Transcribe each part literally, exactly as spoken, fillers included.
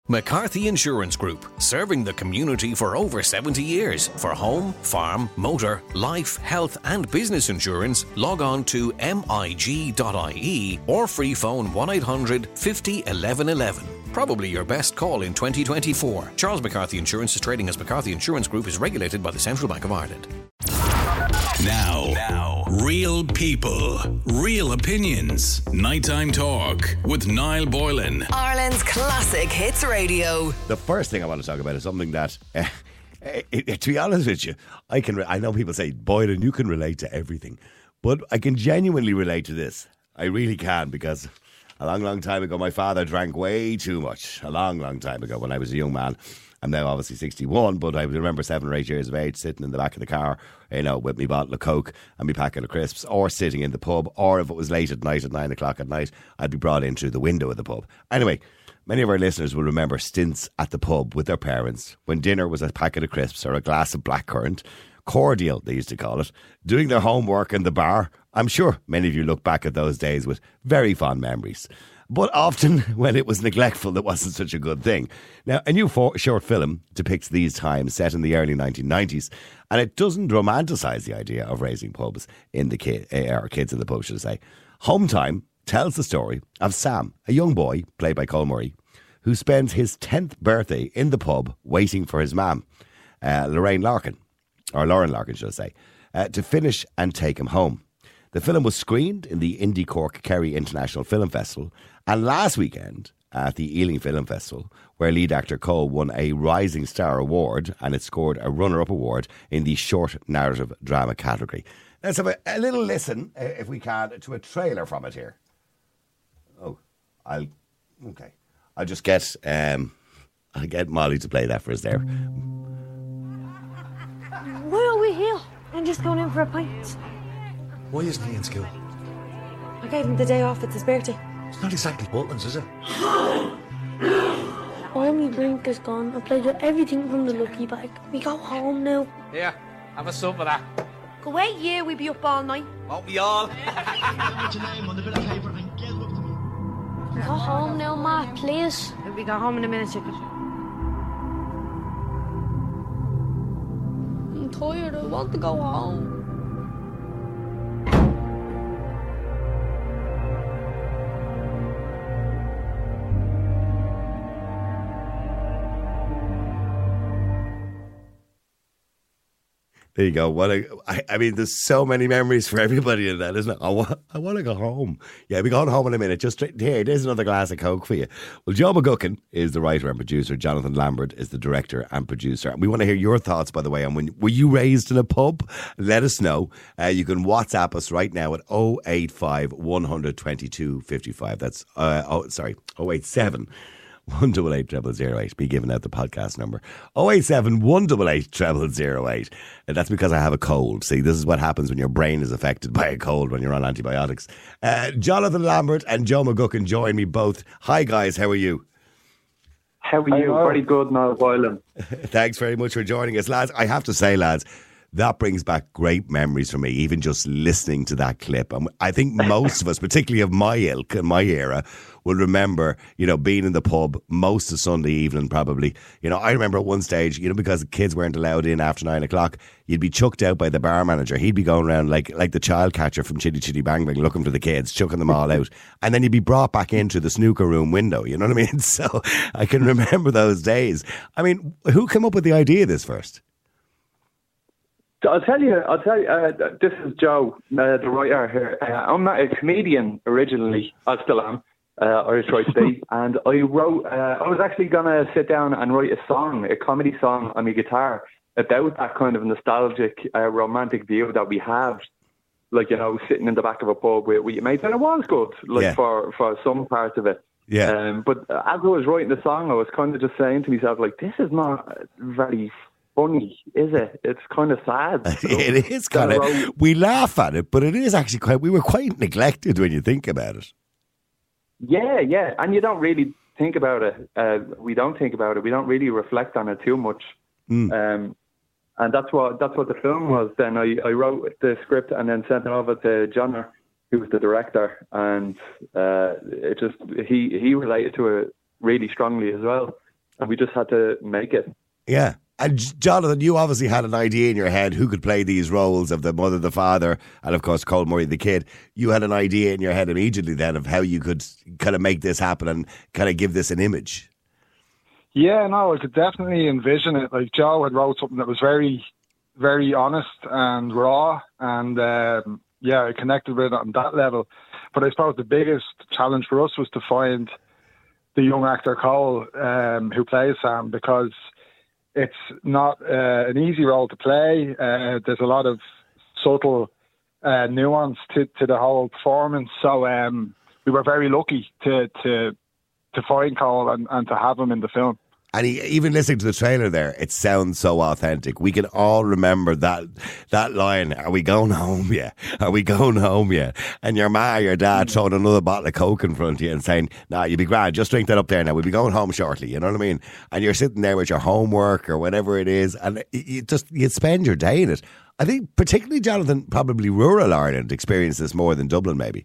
McCarthy Insurance Group, serving the community for over seventy years. For home, farm, motor, life, health and business insurance, log on to M I G dot I E or free phone one eight hundred fifty eleven eleven. Probably your best call in twenty twenty-four. Charles McCarthy Insurance is trading as McCarthy Insurance Group, is regulated by the Central Bank of Ireland. Now, now, real people, real opinions. Nighttime Talk with Niall Boylan. Ireland's classic hits radio. The first thing I want to talk about is something that, uh, it, it, to be honest with you, I can. Re- I know people say, Boylan, you can relate to everything, but I can genuinely relate to this. I really can, because a long, long time ago, my father drank way too much. A long, long time ago, when I was a young man. I'm now obviously sixty-one, but I remember seven or eight years of age sitting in the back of the car, you know, with me bottle of Coke and me packet of crisps, or sitting in the pub, or if it was late at night, at nine o'clock at night, I'd be brought in through the window of the pub. Anyway, many of our listeners will remember stints at the pub with their parents when dinner was a packet of crisps or a glass of blackcurrant, cordial they used to call it, doing their homework in the bar. I'm sure many of you look back at those days with very fond memories. But often, when it was neglectful, that wasn't such a good thing. Now, a new for- short film depicts these times set in the early nineteen nineties, and it doesn't romanticise the idea of raising pubs in the ki- uh, or kids in the pub, should I say. Home Time tells the story of Sam, a young boy, played by Cole Murray, who spends his tenth birthday in the pub waiting for his mam, uh, Lorraine Larkin, or Lauren Larkin, should I say, uh, to finish and take him home. The film was screened in the Indie Cork Kerry International Film Festival, and last weekend at the Ealing Film Festival, where lead actor Cole won a Rising Star Award, and it scored a runner-up award in the short narrative drama category. Let's have a, a little listen, uh, if we can, to a trailer from it here. Oh, I'll okay. I'll just get um, I'll get Molly to play that for us there. Why are we here? I'm just going in for a pint. Why isn't he in school? I gave him the day off. It's his birthday. It's not exactly Portland's, is it? All my drink is gone. I played with everything from the lucky bag. We go home now. Here, have a sup of that. Go wait, yeah, we be up all night. Won't we all? Go home now, Ma, please. We go home in a minute, chicken. I'm tired. I want to go home. There you go. What a, I, I mean, there's so many memories for everybody in that, isn't it? I want, I want to go home. Yeah, we're going home in a minute. Just straight here, there's another glass of Coke for you. Well, Joe McGuckin is the writer and producer. Jonathan Lambert is the director and producer. And we want to hear your thoughts, by the way, on when were you raised in a pub? Let us know. Uh, you can WhatsApp us right now at oh eight five, one hundred, twenty-two, fifty-five. That's, uh, oh, sorry, oh eight seven. one eight eight, zero zero zero eight. Be giving out the podcast number. oh eight seven, one eight eight, zero zero zero eight. And that's because I have a cold. See, this is what happens when your brain is affected by a cold when you're on antibiotics. Uh, Jonathan Lambert and Joe McGuckin join me both. Hi, guys. How are you? How are you? Very good, Niall Boylan. Thanks very much for joining us, lads. I have to say, lads, that brings back great memories for me, even just listening to that clip. And I think most of us, particularly of my ilk and my era, will remember, you know, being in the pub most of Sunday evening, probably. You know, I remember at one stage, you know, because the kids weren't allowed in after nine o'clock, you'd be chucked out by the bar manager. He'd be going around like like the child catcher from Chitty Chitty Bang Bang, looking for the kids, chucking them all out. And then you'd be brought back into the snooker room window. You know what I mean? So I can remember those days. I mean, who came up with the idea of this first? I'll tell you, I'll tell you, uh, this is Joe, uh, the writer here. Uh, I'm not a comedian originally. I still am. Uh, Irish Right State. And I wrote, uh, I was actually going to sit down and write a song, a comedy song on my guitar about that kind of nostalgic, uh, romantic view that we have. Like, you know, sitting in the back of a pub with, with your mates. And it was good, like, yeah. for, for some parts of it. Yeah. Um, but as I was writing the song, I was kind of just saying to myself, like, this is not very funny, is it? It's kind of sad. So it is kind of, we laugh at it, but it is actually quite, we were quite neglected when you think about it. Yeah, yeah. And you don't really think about it. Uh, we don't think about it. We don't really reflect on it too much. Mm. Um, and that's what that's what the film was. Then I, I wrote the script and then sent it over to John, who was the director. And uh, it just he, he related to it really strongly as well. and we just had to make it. Yeah. And Jonathan, you obviously had an idea in your head who could play these roles of the mother, the father, and of course Cole Murray, the kid. You had an idea in your head immediately then of how you could kind of make this happen and kind of give this an image. Yeah, no, I could definitely envision it. Like Joe had wrote something that was very, very honest and raw, and um, yeah, I connected with it on that level. But I suppose the biggest challenge for us was to find the young actor Cole um, who plays Sam, because it's not uh, an easy role to play. Uh, there's a lot of subtle uh, nuance to, to the whole performance. So um, we were very lucky to to, to find Cole and, and to have him in the film. And he, even listening to the trailer there, it sounds so authentic. We can all remember that that line, are we going home yet? Are we going home yet? And your ma, your dad throwing another bottle of Coke in front of you and saying, nah, you'll be grand, just drink that up there now. We'll be going home shortly, you know what I mean? And you're sitting there with your homework or whatever it is, and you just, you spend your day in it. I think particularly, Jonathan, probably rural Ireland experienced this more than Dublin maybe.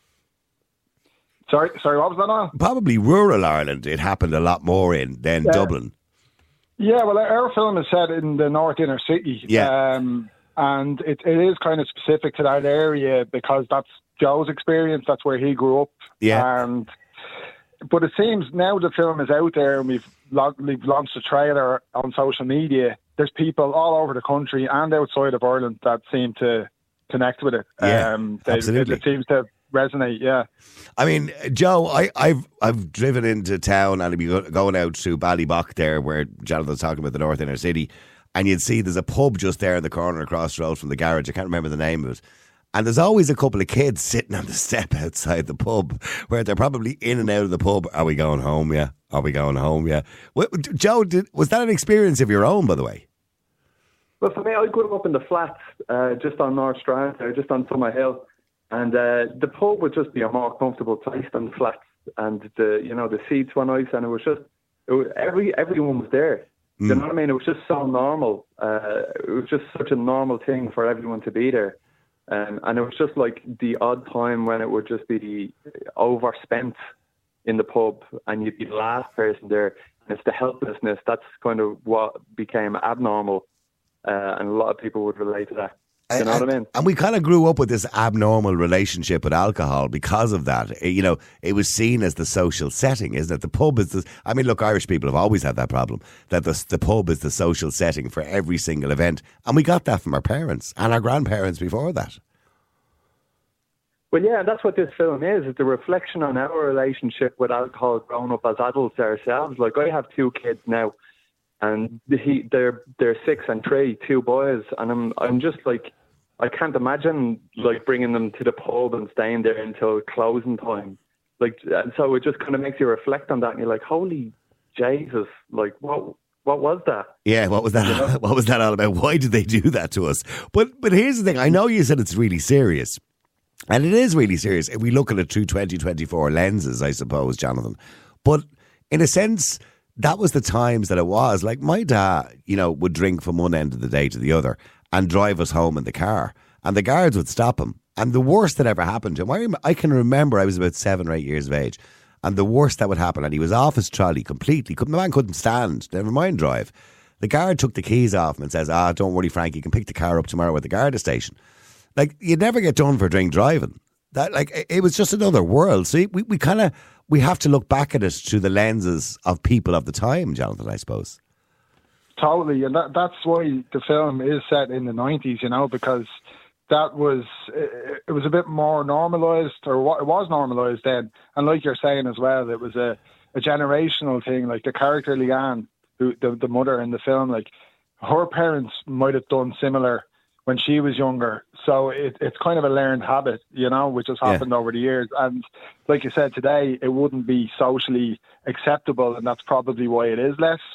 Sorry, sorry, what was that on? Probably rural Ireland it happened a lot more in than yeah. Dublin. Yeah, well, our film is set in the North Inner City. Yeah. Um, and it, it is kind of specific to that area because that's Joe's experience. That's where he grew up. Yeah. And But it seems now the film is out there and we've, we've launched a trailer on social media. There's people all over the country and outside of Ireland that seem to connect with it. Yeah, um, they, absolutely. It, it seems to resonate, yeah. I mean, Joe, I, I've I've driven into town and I'd be going out to Ballybock there where Jonathan's talking about the North Inner City, and you'd see there's a pub just there in the corner across the road from the garage. I can't remember the name of it. And there's always a couple of kids sitting on the step outside the pub where they're probably in and out of the pub. Are we going home? Yeah. Are we going home? Yeah. Well, Joe, did, was that an experience of your own, by the way? Well, for me, I grew up in the flats, uh, just on North Strand, or just on Summer Hill. And uh, the pub would just be a more comfortable place than the flats. And the, you know, the seats were nice, and it was just, it was, every everyone was there. Mm. You know what I mean? It was just so normal. Uh, it was just such a normal thing for everyone to be there. Um, and it was just like the odd time when it would just be overspent in the pub and you'd be the last person there. And it's the helplessness. That's kind of what became abnormal. Uh, and a lot of people would relate to that. You know and, what I mean? And we kind of grew up with this abnormal relationship with alcohol because of that. You know, it was seen as the social setting, isn't it? The pub is the... I mean, look, Irish people have always had that problem, that the, the pub is the social setting for every single event. And we got that from our parents and our grandparents before that. Well, yeah, that's what this film is. It's a reflection on our relationship with alcohol growing up as adults ourselves. Like, I have two kids now, and he, they're they're six and three, two boys, and I'm I'm just like, I can't imagine like bringing them to the pub and staying there until closing time. Like, and so it just kind of makes you reflect on that, and you're like, holy Jesus, like what what was that? Yeah, what was that? You know? What was that all about? Why did they do that to us? But but here's the thing. I know you said it's really serious, and it is really serious if we look at it through twenty twenty-four lenses, I suppose, Jonathan. But in a sense, that was the times that it was. Like, my dad, you know, would drink from one end of the day to the other and drive us home in the car. And the guards would stop him. And the worst that ever happened to him, I can remember I was about seven or eight years of age. And the worst that would happen, and he was off his trolley completely. The man couldn't stand, never mind drive. The guard took the keys off him and says, ah, don't worry, Frank, you can pick the car up tomorrow at the Garda station. Like, you'd never get done for drink driving. That, like, it was just another world. So we, we kind of... We have to look back at it through the lenses of people of the time, Jonathan, I suppose. Totally, and that, that's why the film is set in the nineties, you know, because that was, it, it was a bit more normalised, or what it was normalised then. And like you're saying as well, it was a, a generational thing. Like the character Leanne, who the, the mother in the film, like her parents might have done similar when she was younger. So it, it's kind of a learned habit, you know, which has happened yeah. over the years. And like you said, today, it wouldn't be socially acceptable, and that's probably why it is less.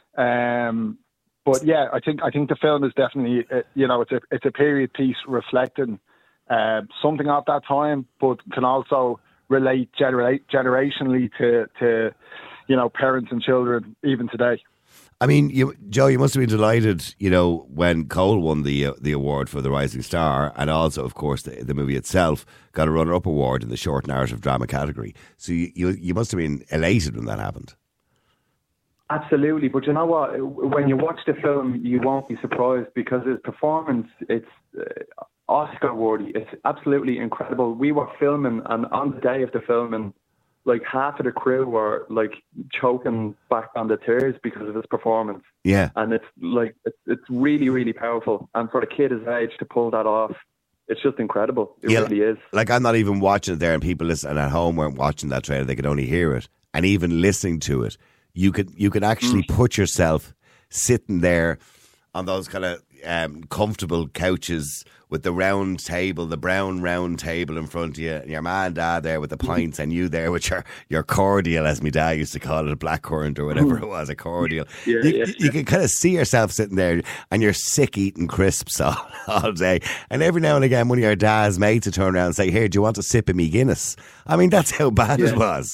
Um, but yeah, I think I think the film is definitely, uh, you know, it's a it's a period piece reflecting uh, something of that time, but can also relate genera- generationally to, to, you know, parents and children even today. I mean, you, Joe, you must have been delighted, you know, when Cole won the uh, the award for The Rising Star, and also, of course, the, the movie itself got a runner-up award in the short narrative drama category. So you, you you must have been elated when that happened. Absolutely, but you know what? When you watch the film, you won't be surprised because his performance, it's uh, Oscar-worthy. It's absolutely incredible. We were filming, and on the day of the filming, like half of the crew were like choking back on the tears because of his performance. Yeah. And it's like, it's, it's really, really powerful. And for a kid his age to pull that off, it's just incredible. It yeah, really is. Like, I'm not even watching it there, and people listening at home weren't watching that trailer. They could only hear it. And even listening to it, you could you could actually mm. put yourself sitting there on those kind of um, comfortable couches with the round table, the brown round table in front of you, and your man and dad there with the pints, and you there with your, your cordial, as my dad used to call it, a blackcurrant or whatever it was, a cordial. Yeah, you, yeah, you yeah. can kind of see yourself sitting there, and you're sick eating crisps all, all day. And every now and again, one of your dad's mates would turn around and say, "Here, do you want a sip of me Guinness?" I mean, that's how bad yeah. it was.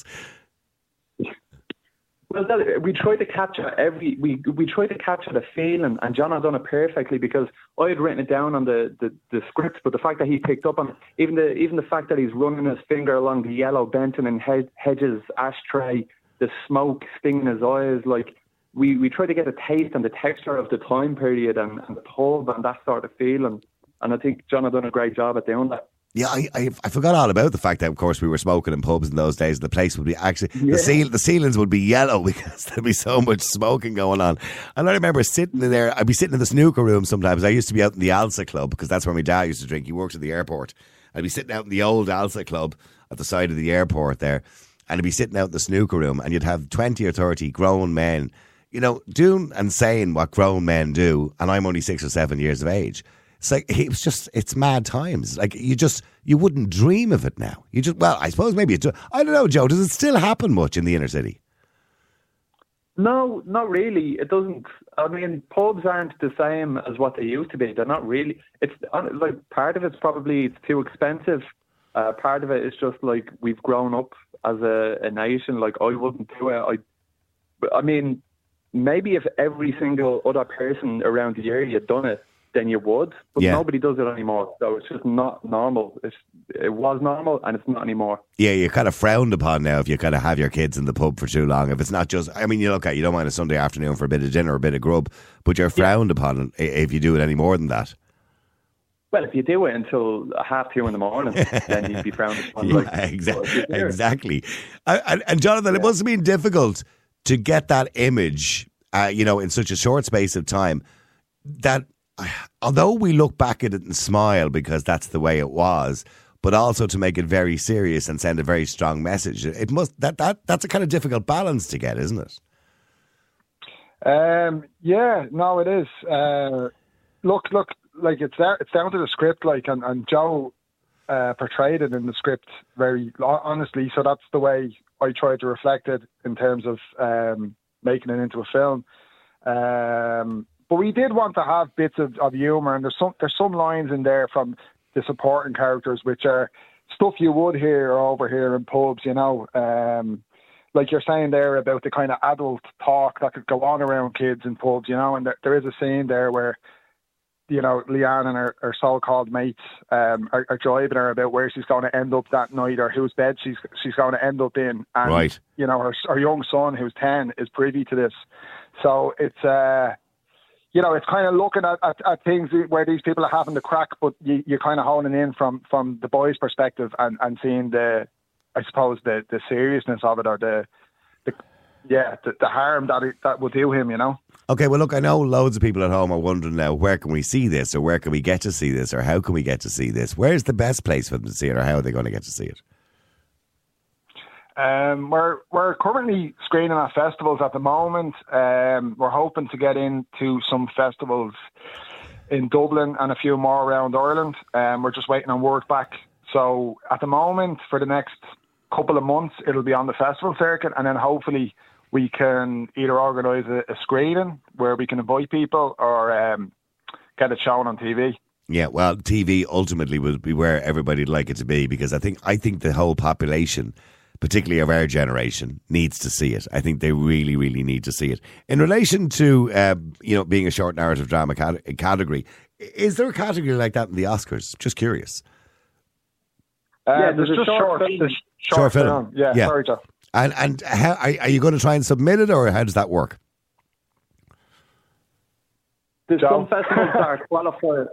Well, that, we tried to capture every we we tried to capture the feeling, and John had done it perfectly because I had written it down on the, the, the script, but the fact that he picked up on it, even the even the fact that he's running his finger along the yellow Benton and Hedges ashtray, the smoke stinging his eyes, like we, we tried to get a taste and the texture of the time period and, and the pub and that sort of feeling, and I think John had done a great job at doing that. Yeah, I, I I forgot all about the fact that, of course, we were smoking in pubs in those days. The place would be actually, yeah. the, ceil- the ceilings would be yellow because there'd be so much smoking going on. And I remember sitting in there, I'd be sitting in the snooker room sometimes. I used to be out in the Alsa Club because that's where my dad used to drink. He worked at the airport. I'd be sitting out in the old Alsa Club at the side of the airport there, and I'd be sitting out in the snooker room, and you'd have twenty or thirty grown men, you know, doing and saying what grown men do, and I'm only six or seven years of age. It's like, it was just, it's mad times. Like, you just, you wouldn't dream of it now. You just, well, I suppose maybe it does. I don't know, Joe, does it still happen much in the inner city? No, not really. It doesn't. I mean, pubs aren't the same as what they used to be. They're not really. It's like, part of it's probably it's too expensive. Uh, part of it is just like we've grown up as a, a nation. Like, I wouldn't do it. I, I mean, maybe if every single other person around the area had done it, then you would, but yeah. nobody does it anymore. So it's just not normal. It's, it was normal and it's not anymore. Yeah, you're kind of frowned upon now if you kind of have your kids in the pub for too long. If it's not just, I mean, you look at, you don't mind a Sunday afternoon for a bit of dinner or a bit of grub, but you're frowned yeah. upon if you do it any more than that. Well, if you do it until half two in the morning, then you'd be frowned upon. Yeah, like, exa- exactly. And, and Jonathan, yeah. it must have been difficult to get that image, uh, you know, in such a short space of time that, although we look back at it and smile because that's the way it was, but also to make it very serious and send a very strong message. It must that that that's a kind of difficult balance to get, isn't it? Um, yeah, no, it is. Uh, look, look, like it's there. It's down to the script, like, and, and Joe uh, portrayed it in the script very honestly. So that's the way I tried to reflect it in terms of um, making it into a film. Um, But we did want to have bits of, of humour, and there's some there's some lines in there from the supporting characters which are stuff you would hear over here in pubs, you know. Um, like you're saying there about the kind of adult talk that could go on around kids in pubs, you know, and there, there is a scene there where, you know, Leanne and her, her so-called mates um, are, are driving her about where she's going to end up that night or whose bed she's she's going to end up in. And, right. you know, her, her young son, who's ten, is privy to this. So it's... Uh, You know, it's kind of looking at, at, at things where these people are having the crack, but you, you're kind of honing in from, from the boys' perspective and, and seeing the, I suppose, the, the seriousness of it or the, the yeah, the, the harm that it, that will do him, you know. Okay, well, look, I know loads of people at home are wondering now, where can we see this, or where can we get to see this, or how can we get to see this? Where's the best place for them to see it, or how are they going to get to see it? Um, we're we're currently screening at festivals at the moment. Um, we're hoping to get into some festivals in Dublin and a few more around Ireland. Um, we're just waiting on word back. So at the moment, for the next couple of months, it'll be on the festival circuit, and then hopefully we can either organise a, a screening where we can invite people or um, get it shown on T V. Yeah, well, T V ultimately will be where everybody'd like it to be, because I think I think the whole population, particularly of our generation, needs to see it. I think they really, really need to see it. In relation to, uh, you know, being a short narrative drama cat- category, is there a category like that in the Oscars? Just curious. Uh, yeah, there's, there's just a short, short, film. there's short, short film. film. Yeah, yeah. sorry, Joe. And and how, are, are you going to try and submit it, or how does that work? There's Joe? some festivals that are qualifiers.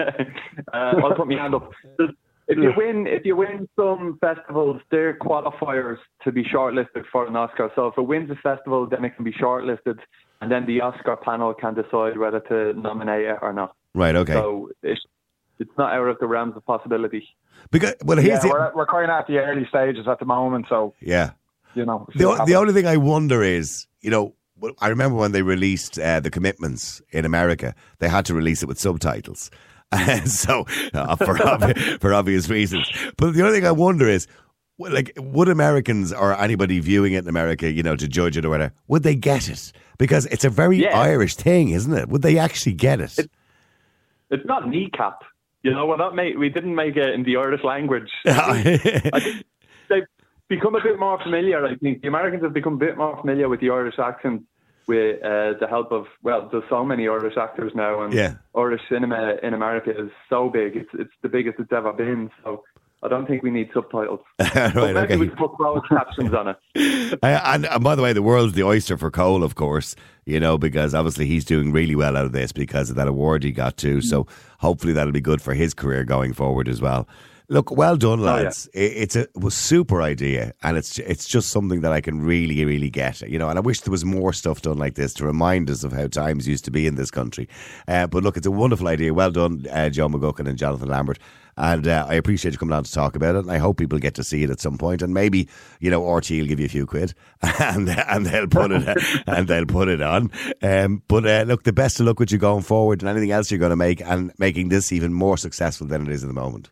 uh, I'll put my hand up. There's, if you win, if you win some festivals, they're qualifiers to be shortlisted for an Oscar. So if it wins a festival, then it can be shortlisted, and then the Oscar panel can decide whether to nominate it or not. Right. Okay. So it's it's not out of the realms of possibility. Because well, here's Yeah, the, we're, we're kind of at the early stages at the moment, so, yeah. you know. The, o- the only thing I wonder is, you know, well, I remember when they released uh, The Commitments in America, they had to release it with subtitles. so, uh, for, obvi- for obvious reasons. But the only thing I wonder is, well, like, would Americans or anybody viewing it in America, you know, to judge it or whatever, would they get it? Because it's a very Yeah. Irish thing, isn't it? Would they actually get it? It- It's not kneecap. You know, we're not make, we didn't make it in the Irish language. I think they've become a bit more familiar. I think the Americans have become a bit more familiar with the Irish accent with uh, the help of, well, there's so many Irish actors now, and Yeah. Irish cinema in America is so big. It's it's the biggest it's ever been. So I don't think we need subtitles. Right, But maybe okay. we can put closed captions on it. Uh, and, and by the way, the world's the oyster for Cole, of course, you know, because obviously he's doing really well out of this because of that award he got too. So hopefully that'll be good for his career going forward as well. Look, well done, lads. It, it's a, it was a super idea, and it's it's just something that I can really, really get, you know. And I wish there was more stuff done like this to remind us of how times used to be in this country. Uh, but look, it's a wonderful idea. Well done, uh, Joe McGuckin and Jonathan Lambert. And uh, I appreciate you coming on to talk about it. And I hope people get to see it at some point. And maybe, you know, R T will give you a few quid, and and they'll put it and they'll put it on. Um, but uh, look, the best of luck with you going forward, and anything else you're going to make, and making this even more successful than it is at the moment.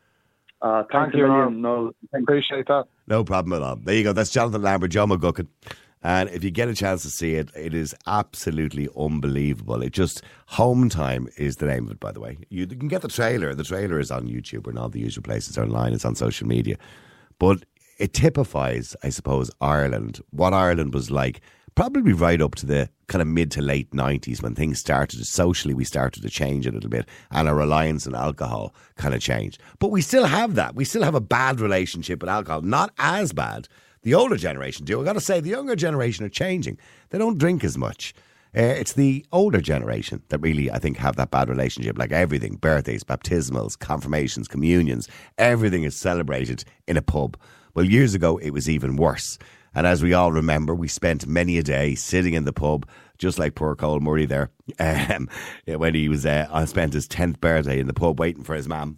Uh, Thank thanks you, a Norm. million. No, Appreciate that. No problem at all. There you go. That's Jonathan Lambert, Joe McGuckin. And if you get a chance to see it, it is absolutely unbelievable. It just, Home Time is the name of it, by the way. You can get the trailer. The trailer is on YouTube and all the usual places online. It's on social media. But it typifies, I suppose, Ireland, what Ireland was like, probably right up to the kind of mid to late nineties when things started, socially we started to change a little bit, and our reliance on alcohol kind of changed. But we still have that. We still have a bad relationship with alcohol. Not as bad. The older generation do. I've got to say, the younger generation are changing. They don't drink as much. Uh, it's the older generation that really, I think, have that bad relationship. Like everything, birthdays, baptismals, confirmations, communions, everything is celebrated in a pub. Well, years ago, it was even worse. And as we all remember, we spent many a day sitting in the pub, just like poor Cole Murray there, um, when he was uh, spent his tenth birthday in the pub waiting for his mum.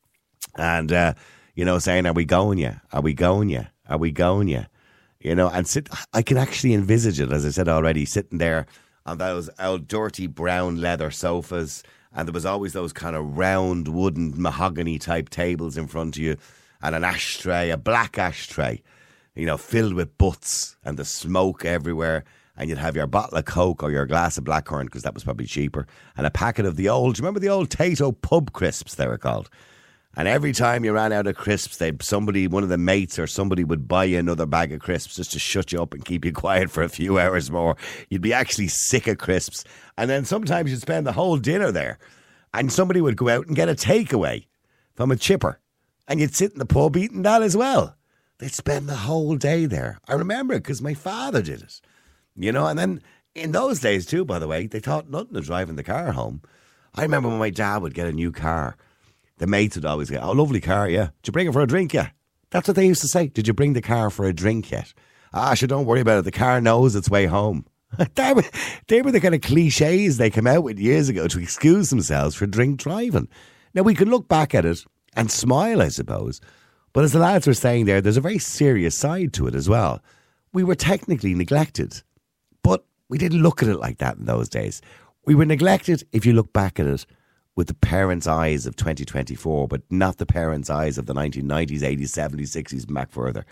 And, uh, you know, saying, are we going yet? Are we going yet? Are we going yet? You know, and sit. I can actually envisage it, as I said already, sitting there on those old dirty brown leather sofas. And there was always those kind of round wooden mahogany type tables in front of you, and an ashtray, a black ashtray, you know, filled with butts and the smoke everywhere. And you'd have your bottle of Coke or your glass of blackcurrant, because that was probably cheaper, and a packet of the old, do you remember the old Tato pub crisps, they were called? And every time you ran out of crisps, they'd somebody, one of the mates or somebody would buy you another bag of crisps just to shut you up and keep you quiet for a few hours more. You'd be actually sick of crisps. And then sometimes you'd spend the whole dinner there, and somebody would go out and get a takeaway from a chipper, and you'd sit in the pub eating that as well. They'd spend the whole day there. I remember it because my father did it. You know, and then in those days too, by the way, they thought nothing of driving the car home. I remember when my dad would get a new car, the mates would always go, oh, lovely car, yeah. Did you bring it for a drink yet? That's what they used to say. Did you bring the car for a drink yet? Ah, sure, don't worry about it. The car knows its way home. they, were, they were the kind of cliches they came out with years ago to excuse themselves for drink driving. Now, we can look back at it and smile, I suppose. But as the lads were saying there, there's a very serious side to it as well. We were technically neglected, but we didn't look at it like that in those days. We were neglected, if you look back at it, with the parents' eyes of twenty twenty-four, but not the parents' eyes of the nineteen nineties, eighties, seventies, sixties, and back further.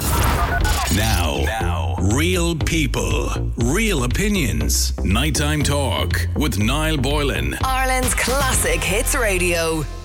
Now, now, real people, real opinions. Nighttime Talk with Niall Boylan. Ireland's classic hits radio.